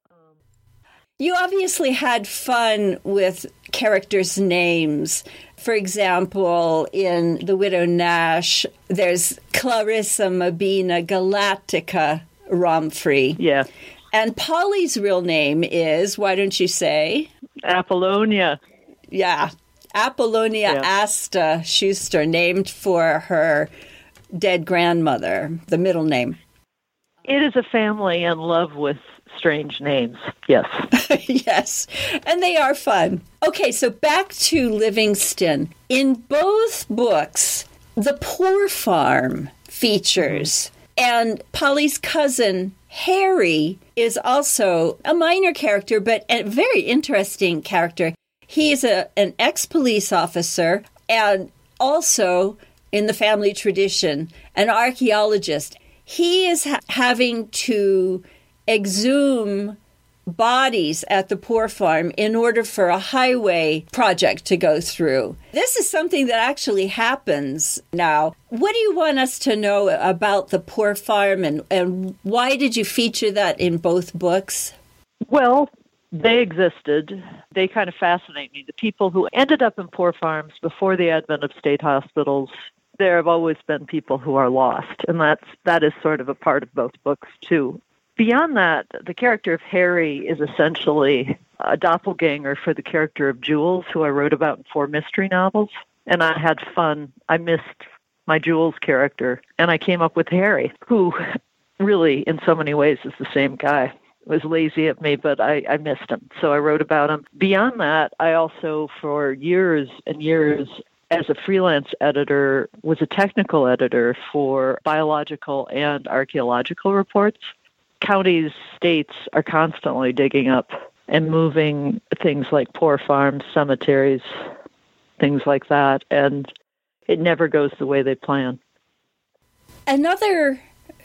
You obviously had fun with characters' names. For example, in The Widow Nash, there's Clarissa Mabina Galactica Romfrey. Yeah. And Polly's real name is, why don't you say? Apollonia. Yeah. Apollonia yeah. Asta Schuster, named for her dead grandmother, the middle name. It is a family in love with strange names, yes. Yes, and they are fun. Okay, so back to Livingston. In both books, the poor farm features. And Polly's cousin, Harry, is also a minor character, but a very interesting character. He's a, an ex-police officer and also, in the family tradition, an archaeologist. He is ha- having to exhume bodies at the Poor Farm in order for a highway project to go through. This is something that actually happens now. What do you want us to know about the Poor Farm, and, and why did you feature that in both books? Well, they existed. They kind of fascinate me. The people who ended up in poor farms before the advent of state hospitals, there have always been people who are lost, and that's that is sort of a part of both books, too. Beyond that, the character of Harry is essentially a doppelganger for the character of Jules, who I wrote about in four mystery novels. And I had fun. I missed my Jules character, and I came up with Harry, who really, in so many ways, is the same guy. Was lazy at me, but I, I missed him. So I wrote about him. Beyond that, I also, for years and years, as a freelance editor, was a technical editor for biological and archaeological reports. Counties, states are constantly digging up and moving things like poor farms, cemeteries, things like that, and it never goes the way they plan. Another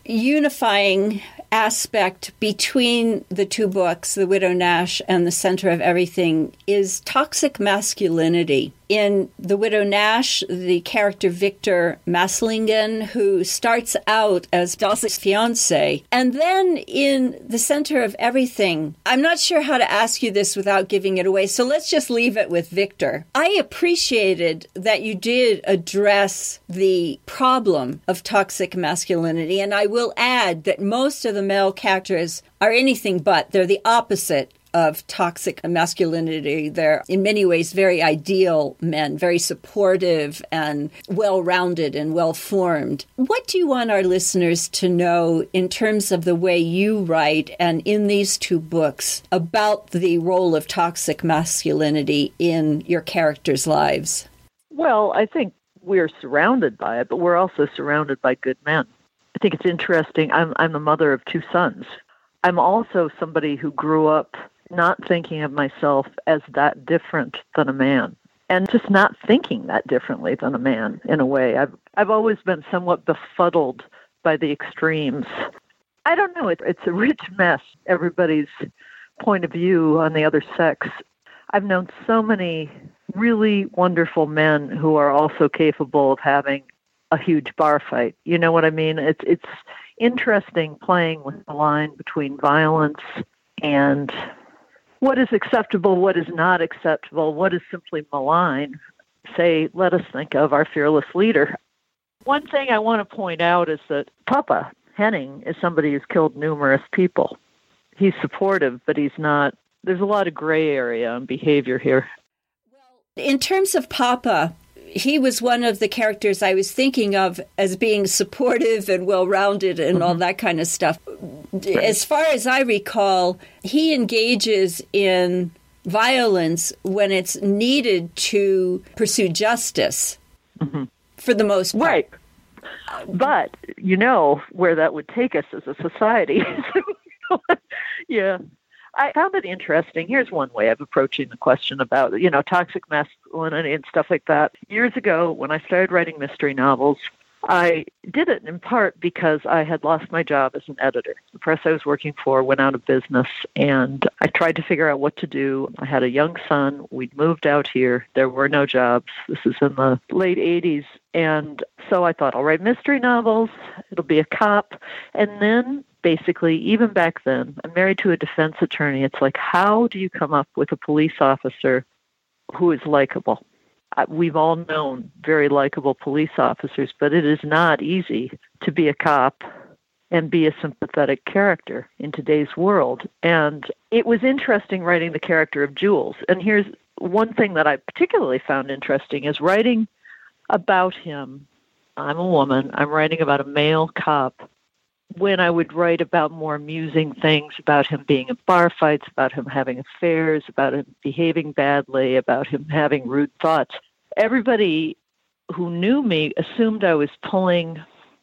unifying aspect between the two books, The Widow Nash and The Center of Everything, is toxic masculinity. In The Widow Nash, the character Victor Maslingen, who starts out as Dulce's fiancé, and then in The Center of Everything, I'm not sure how to ask you this without giving it away, so let's just leave it with Victor. I appreciated that you did address the problem of toxic masculinity, and I will add that most of the male characters are anything but. They're the opposite of toxic masculinity. They're in many ways very ideal men, very supportive and well-rounded and well-formed. What do you want our listeners to know in terms of the way you write and in these two books about the role of toxic masculinity in your characters' lives? Well, I think we're surrounded by it, but we're also surrounded by good men. I think it's interesting. I'm I'm the mother of two sons. I'm also somebody who grew up not thinking of myself as that different than a man, and just not thinking that differently than a man in a way. I've I've always been somewhat befuddled by the extremes. I don't know. It, it's a rich mess, everybody's point of view on the other sex. I've known so many really wonderful men who are also capable of having a huge bar fight. You know what I mean? It's it's interesting playing with the line between violence and what is acceptable, what is not acceptable, what is simply malign. Say, let us think of our fearless leader. One thing I want to point out is that Papa Henning is somebody who's killed numerous people. He's supportive, but he's not. There's a lot of gray area in behavior here. In terms of Papa, he was one of the characters I was thinking of as being supportive and well-rounded and mm-hmm. all that kind of stuff. Right. As far as I recall, he engages in violence when it's needed to pursue justice, mm-hmm. for the most part. Right. But you know where that would take us as a society. Yeah. I found it interesting. Here's one way of approaching the question about, you know, toxic masculinity and stuff like that. Years ago, when I started writing mystery novels, I did it in part because I had lost my job as an editor. The press I was working for went out of business, and I tried to figure out what to do. I had a young son. We'd moved out here. There were no jobs. This is in the late eighties. And so I thought, I'll write mystery novels. It'll be a cop. And then basically, even back then, I'm married to a defense attorney. It's like, how do you come up with a police officer who is likable? We've all known very likable police officers, but it is not easy to be a cop and be a sympathetic character in today's world. And it was interesting writing the character of Jules. And here's one thing that I particularly found interesting is writing about him. I'm a woman. I'm writing about a male cop. When I would write about more amusing things, about him being in bar fights, about him having affairs, about him behaving badly, about him having rude thoughts, everybody who knew me assumed I was pulling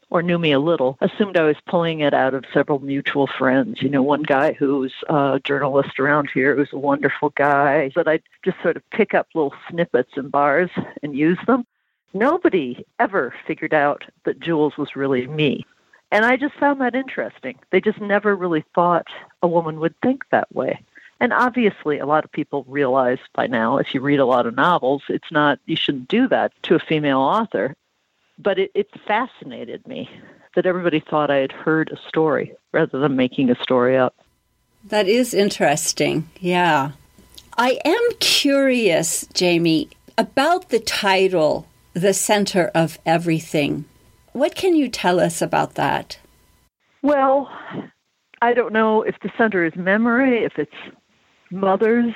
or knew me a little, assumed I was pulling it out of several mutual friends. You know, one guy who's a journalist around here who's a wonderful guy, that I'd just sort of pick up little snippets and bars and use them. Nobody ever figured out that Jules was really me. And I just found that interesting. They just never really thought a woman would think that way. And obviously, a lot of people realize by now, if you read a lot of novels, it's not, you shouldn't do that to a female author. But it, it fascinated me that everybody thought I had heard a story rather than making a story up. That is interesting, yeah. I am curious, Jamie, about the title, The Center of Everything. What can you tell us about that? Well, I don't know if the center is memory, if it's mothers.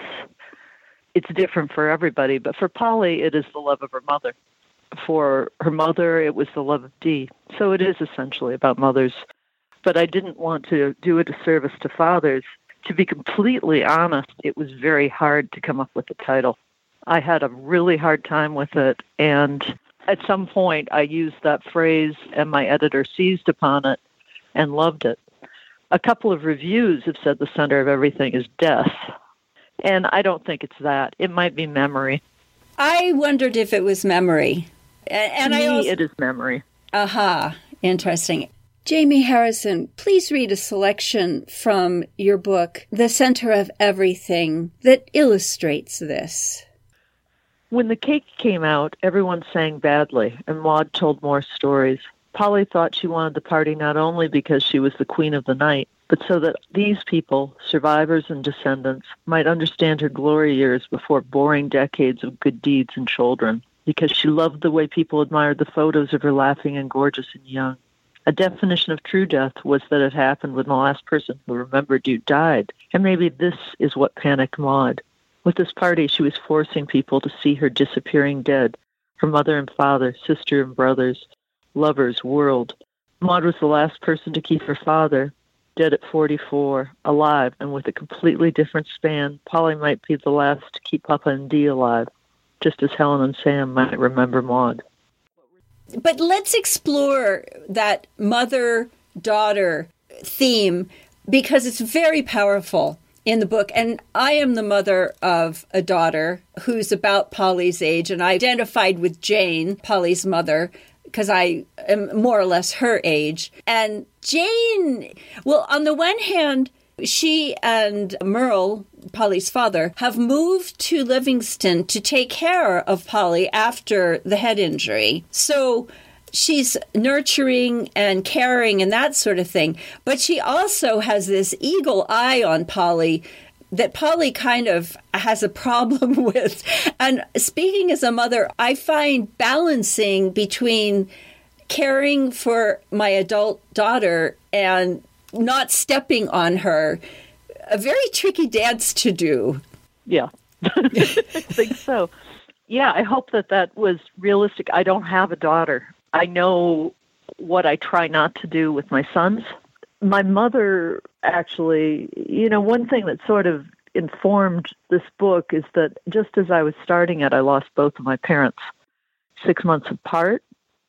It's different for everybody, but for Polly, it is the love of her mother. For her mother, it was the love of Dee. So it is essentially about mothers. But I didn't want to do a disservice to fathers. To be completely honest, it was very hard to come up with a title. I had a really hard time with it, and at some point, I used that phrase, and my editor seized upon it and loved it. A couple of reviews have said the center of everything is death, and I don't think it's that. It might be memory. I wondered if it was memory. And to me, I also... it is memory. Aha, interesting. Jamie Harrison, please read a selection from your book, The Center of Everything, that illustrates this. When the cake came out, everyone sang badly, and Maud told more stories. Polly thought she wanted the party not only because she was the queen of the night, but so that these people, survivors and descendants, might understand her glory years before boring decades of good deeds and children, because she loved the way people admired the photos of her laughing and gorgeous and young. A definition of true death was that it happened when the last person who remembered you died, and maybe this is what panicked Maud. With this party, she was forcing people to see her disappearing dead, her mother and father, sister and brothers, lovers, world. Maud was the last person to keep her father, dead at forty-four, alive, and with a completely different span, Polly might be the last to keep Papa and Dee alive, just as Helen and Sam might remember Maud. But let's explore that mother-daughter theme, because it's very powerful in the book. And I am the mother of a daughter who's about Polly's age, and I identified with Jane, Polly's mother, because I am more or less her age. And Jane, well, on the one hand, she and Merle, Polly's father, have moved to Livingston to take care of Polly after the head injury. So she's nurturing and caring and that sort of thing. But she also has this eagle eye on Polly that Polly kind of has a problem with. And speaking as a mother, I find balancing between caring for my adult daughter and not stepping on her a very tricky dance to do. Yeah, I think so. Yeah, I hope that that was realistic. I don't have a daughter. I know what I try not to do with my sons. My mother, actually, you know, one thing that sort of informed this book is that just as I was starting it, I lost both of my parents six months apart.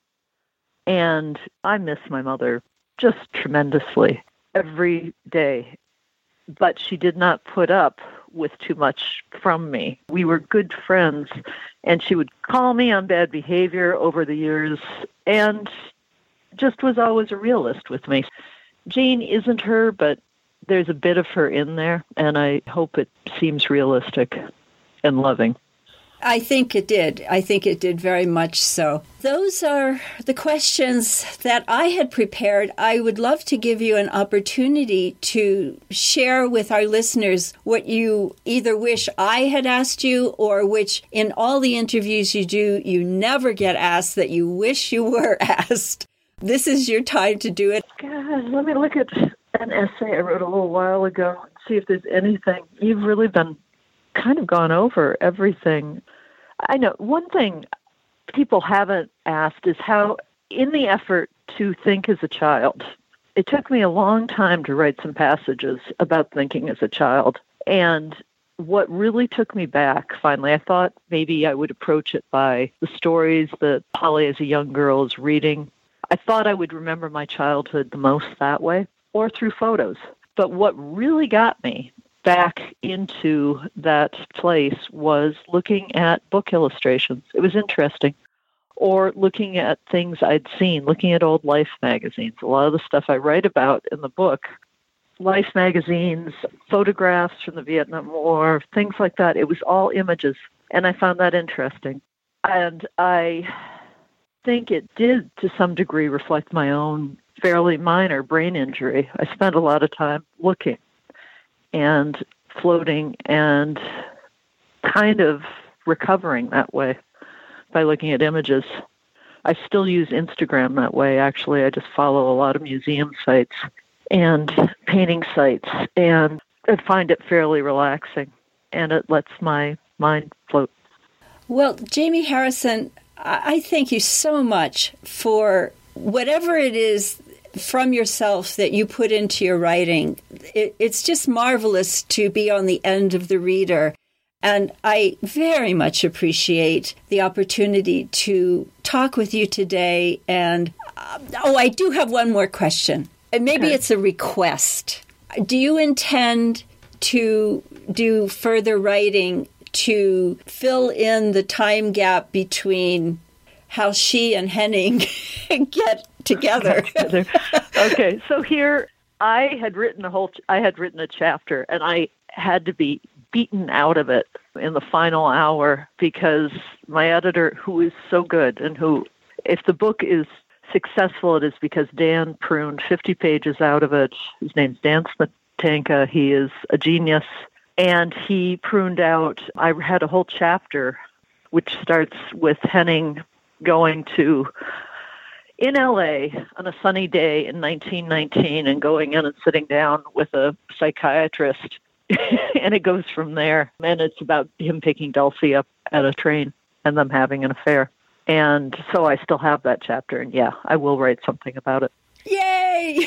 And I miss my mother just tremendously every day. But she did not put up with too much from me. We were good friends, and she would call me on bad behavior over the years and just was always a realist with me. Jane isn't her, but there's a bit of her in there, and I hope it seems realistic and loving. I think it did. I think it did very much so. Those are the questions that I had prepared. I would love to give you an opportunity to share with our listeners what you either wish I had asked you, or which in all the interviews you do, you never get asked that you wish you were asked. This is your time to do it. God, let me look at an essay I wrote a little while ago and see if there's anything. You've really been kind of gone over everything. I know one thing people haven't asked is how, in the effort to think as a child, it took me a long time to write some passages about thinking as a child. And what really took me back, finally, I thought maybe I would approach it by the stories that Polly as a young girl is reading. I thought I would remember my childhood the most that way, or through photos. But what really got me back into that place was looking at book illustrations. It was interesting. Or looking at things I'd seen, looking at old Life magazines. A lot of the stuff I write about in the book, Life magazines, photographs from the Vietnam War, things like that. It was all images, and I found that interesting. And I think it did, to some degree, reflect my own fairly minor brain injury. I spent a lot of time looking and floating and kind of recovering that way by looking at images. I still use Instagram that way, actually. I just follow a lot of museum sites and painting sites, and I find it fairly relaxing, and it lets my mind float. Well, Jamie Harrison, I thank you so much for whatever it is from yourself that you put into your writing. It, it's just marvelous to be on the end of the reader. And I very much appreciate the opportunity to talk with you today. And, uh, oh, I do have one more question. And maybe okay. It's a request. Do you intend to do further writing to fill in the time gap between how she and Henning get together? Okay, so here I had written a whole, I had written a chapter, and I had to be beaten out of it in the final hour because my editor, who is so good and who, if the book is successful, it is because Dan pruned fifty pages out of it. His name's Dan Smetanka. He is a genius. And he pruned out, I had a whole chapter which starts with Henning going to, in L A on a sunny day in nineteen nineteen and going in and sitting down with a psychiatrist. And it goes from there. And it's about him picking Dulcie up at a train and them having an affair. And so I still have that chapter. And yeah, I will write something about it. Yay!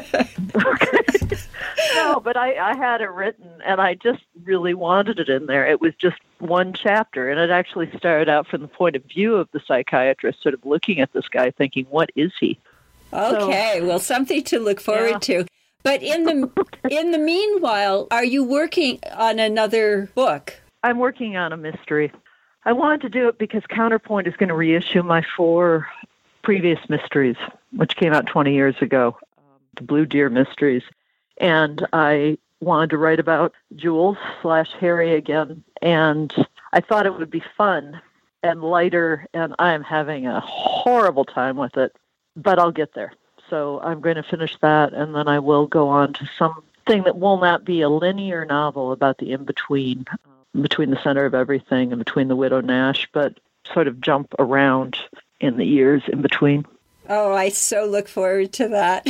No, but I, I had it written, and I just really wanted it in there. It was just one chapter, and it actually started out from the point of view of the psychiatrist, sort of looking at this guy thinking, what is he? Okay, so, well, something to look forward yeah. to. But in the in the meanwhile, are you working on another book? I'm working on a mystery. I wanted to do it because Counterpoint is going to reissue my four previous mysteries, which came out twenty years ago, um, the Blue Deer Mysteries. And I wanted to write about Jules slash Harry again. And I thought it would be fun and lighter, and I'm having a horrible time with it, but I'll get there. So I'm going to finish that, and then I will go on to something that will not be a linear novel about the in-between, uh, between the center of everything and between the Widow Nash, but sort of jump around in the years in between. Oh, I so look forward to that.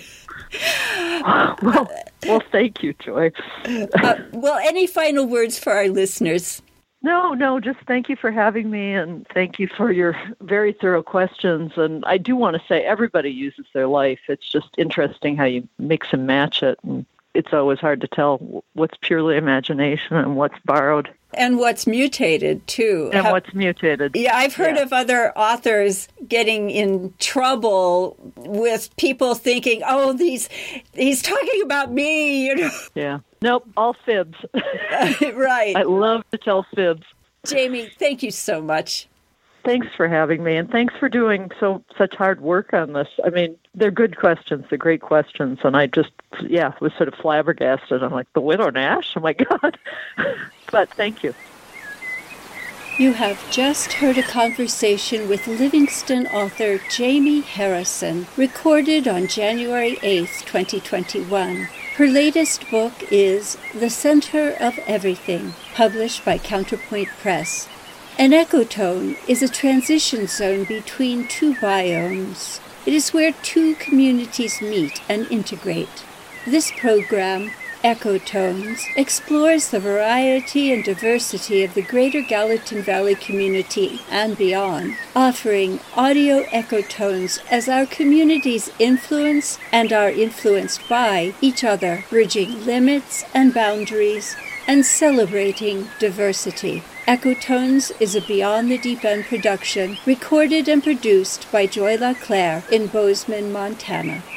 well, well, thank you, Joy. uh, well, any final words for our listeners? No, no, just thank you for having me, and thank you for your very thorough questions. And I do want to say everybody uses their life. It's just interesting how you mix and match it, and it's always hard to tell what's purely imagination and what's borrowed. And what's mutated, too. And how, what's mutated. Yeah, I've heard yeah. of other authors getting in trouble with people thinking, oh, these, he's talking about me, you know. Yeah. Nope, all fibs. Right. I love to tell fibs. Jamie, thank you so much. Thanks for having me, and thanks for doing so such hard work on this. I mean, they're good questions. They're great questions, and I just, yeah, was sort of flabbergasted. I'm like, the Widow Nash? Oh, my God. But thank you. You have just heard a conversation with Livingston author Jamie Harrison, recorded on January eighth, twenty twenty-one. Her latest book is The Center of Everything, published by Counterpoint Press. An ecotone is a transition zone between two biomes. It is where two communities meet and integrate. This program, Ecotones, explores the variety and diversity of the greater Gallatin Valley community and beyond, offering audio ecotones as our communities influence and are influenced by each other, bridging limits and boundaries and celebrating diversity. Echotones is a Beyond the Deep End production, recorded and produced by Joy LaClaire in Bozeman, Montana.